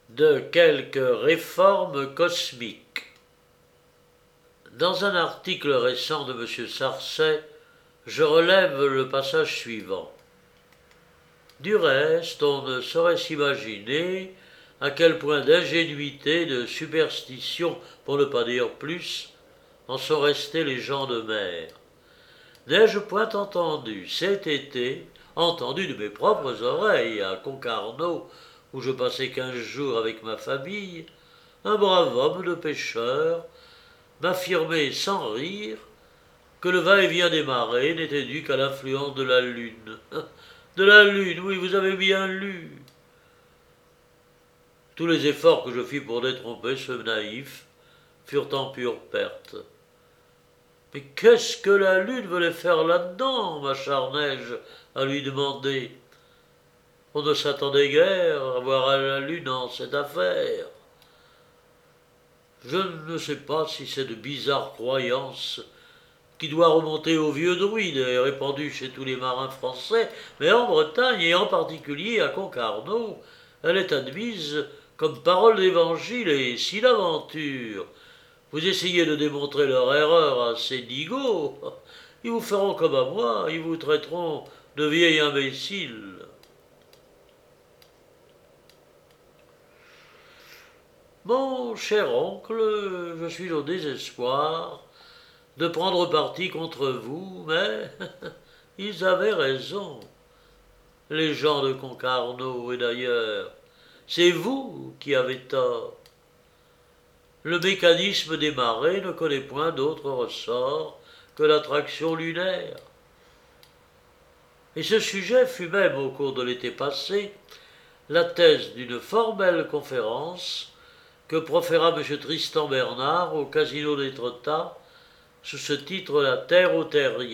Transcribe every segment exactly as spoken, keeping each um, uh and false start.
de quelques réformes cosmiques. Dans un article récent de M. Sarcey, je relève le passage suivant. Du reste, on ne saurait s'imaginer à quel point d'ingénuité, de superstition, pour ne pas dire plus, en sont restés les gens de mer. N'ai-je point entendu cet été, entendu de mes propres oreilles à Concarneau, où je passais quinze jours avec ma famille, un brave homme de pêcheur m'affirmer sans rire que le va-et-vient des marées n'était dû qu'à l'influence de la lune. De la lune, oui, vous avez bien lu. Tous les efforts que je fis pour détromper ce naïf furent en pure perte. Mais qu'est-ce que la lune voulait faire là-dedans, m'acharnai-je à lui demander. On ne s'attendait guère à voir la lune en cette affaire. Je ne sais pas si c'est de bizarres croyances qui doit remonter aux vieux druides et répandues chez tous les marins français, mais en Bretagne, et en particulier à Concarneau, elle est admise comme parole d'évangile, et si l'aventure vous essayez de démontrer leur erreur à ces nigauds, ils vous feront comme à moi, ils vous traiteront de vieil imbécile. Mon cher oncle, je suis au désespoir de prendre parti contre vous, mais ils avaient raison, les gens de Concarneau, et d'ailleurs, c'est vous qui avez tort. Le mécanisme des marées ne connaît point d'autre ressort que l'attraction lunaire. Et ce sujet fut même, au cours de l'été passé, la thèse d'une formelle conférence que proféra M. Tristan Bernard au Casino d'Étretat sous ce titre « La Terre aux terriens ».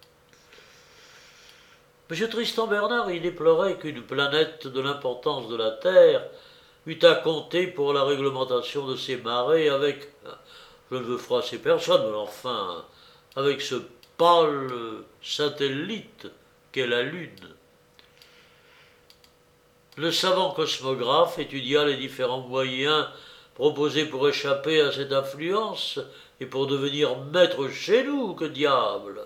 M. Tristan Bernard y déplorait qu'une planète de l'importance de la Terre eût à compter pour la réglementation de ses marées avec, je ne veux froisser personne, mais enfin, avec ce pâle satellite qu'est la Lune. Le savant cosmographe étudia les différents moyens proposés pour échapper à cette influence et pour devenir maître chez nous, que diable!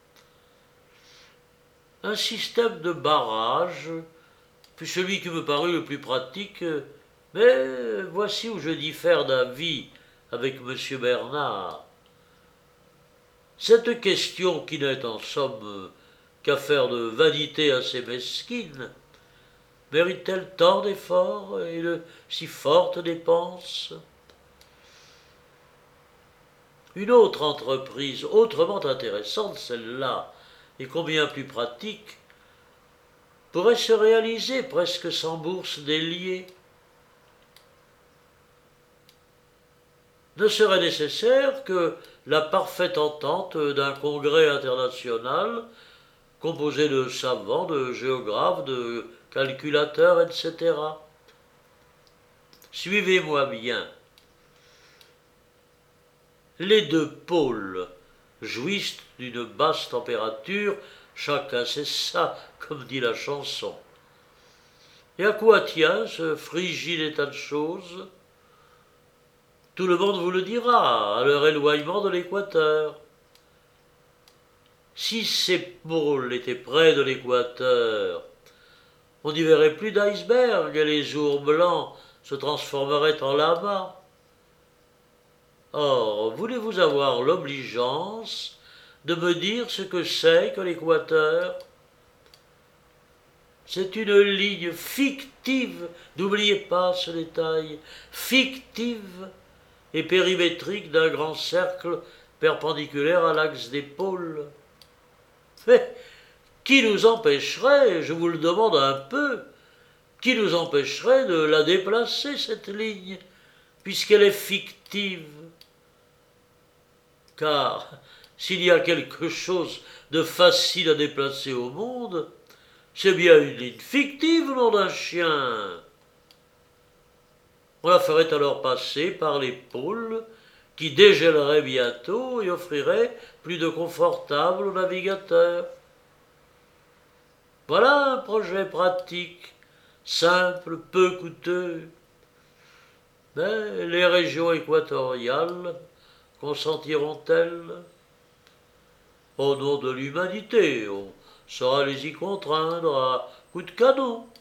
Un système de barrage fut celui qui me parut le plus pratique, mais voici où je diffère d'avis avec M. Bernard. Cette question, qui n'est en somme qu'affaire de vanité assez mesquine, mérite-t-elle tant d'efforts et de si fortes dépenses? Une autre entreprise, autrement intéressante, celle-là, et combien plus pratique, pourrait se réaliser presque sans bourse déliée. Ne serait nécessaire que la parfaite entente d'un congrès international composé de savants, de géographes, de calculateurs, et cetera. Suivez-moi bien. Les deux pôles jouissent d'une basse température, chacun sait ça, comme dit la chanson. Et à quoi tient ce frigide état de choses? Tout le monde vous le dira, à leur éloignement de l'équateur. Si ces pôles étaient près de l'équateur, on n'y verrait plus d'iceberg et les jours blancs se transformeraient en lamas. Or, voulez-vous avoir l'obligeance de me dire ce que c'est que l'équateur? C'est une ligne fictive, n'oubliez pas ce détail, fictive et périmétrique d'un grand cercle perpendiculaire à l'axe des pôles. Mais qui nous empêcherait, je vous le demande un peu, qui nous empêcherait de la déplacer, cette ligne, puisqu'elle est fictive? Car s'il y a quelque chose de facile à déplacer au monde, c'est bien une ligne fictive, nom d'un chien. On la ferait alors passer par les pôles qui dégèleraient bientôt et offriraient plus de confortable aux navigateurs. Voilà un projet pratique, simple, peu coûteux. Mais les régions équatoriales consentiront-elles? Au nom de l'humanité, on saura les y contraindre à coups de canon.